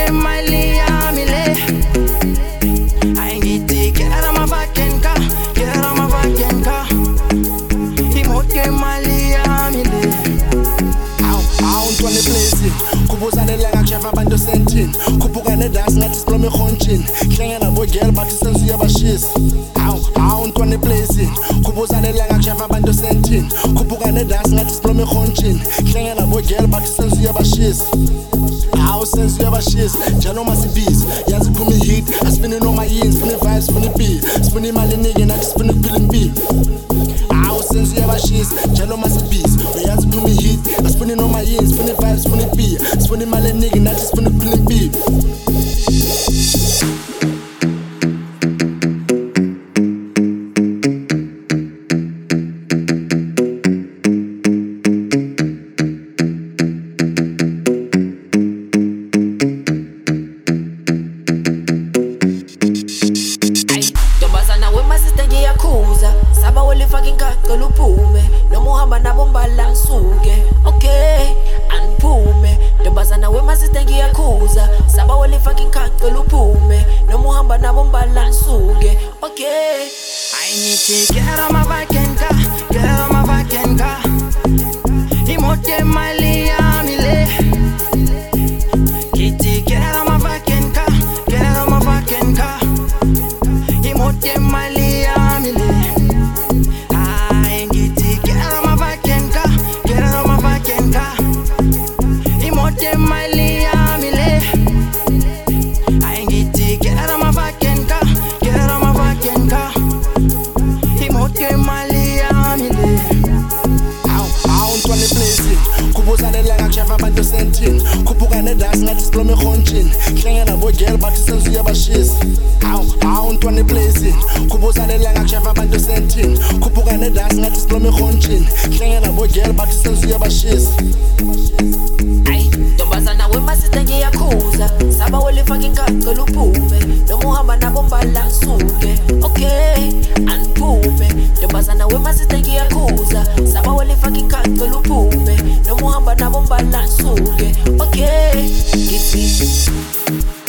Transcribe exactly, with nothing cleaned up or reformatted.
imote mali yami le. Ayingithi get out of my fucking car, get out of my fucking car. Imote mali yami le. Awuntwa neplace kubuzane la ngakushava abantu sentini khuphuka nedance ngathi siplome khonchini hlenge nabo girl bathi senze uyabashisa. Awu awuntwa neplace kubuzane la ngakushava abantu sentini khuphuka nedance ngathi siplome khonchini hlenge nabo girl bathi senze uyabashisa. Awu senze uyabashisa njalo masibizi yazi phuma ihit asifuni noma yini sifuni vibes sifuni beat sifuni imali eningi nathi sifuni ukuphila impilo. Awu senze uyabashisa njalo masibizi uyazi phuma ihit asifuni noma yini sifuni vibes sifuni beat sifuni imali eningi nathi sifuni ukuphila impilo. Saba wole fucking kakelo pume noma uhamba nabo mbala suke okay aniphume ntombazana wemasiste ngiyakhuza saba wole fucking kakelo pume noma uhamba nabo mbala suke okay Ayingithi get out of my fucking car, get out of my fucking car. Imote mali yami le. Githi get out of my fucking car, get out of my fucking car. Imote mali yami le. Mali yami le. Ayingithi get out of my fucking car, get out of my fucking car. Imote mali yami le. Awu awuntwa neplace kubuzane la ngakushava abantu sentini khuphuka nedance ngathi siplome khonchini hlenge nabo girl bathi senze uyabashisa. Awu awuntwa neplace kubuzane la ngakushava abantu sentini khuphuka nedance ngathi siplome khonchini hlenge nabo girl bathi senze uyabashisa. Ntombazana wemasiste ngiyakhuza saba wole fucking kakelo pume noma uhamba nabo mbala suke okay aniphume. Ntombazana wemasiste ngiyakhuza saba wole fucking kakelo pume noma uhamba nabo mbala suke okay. Githi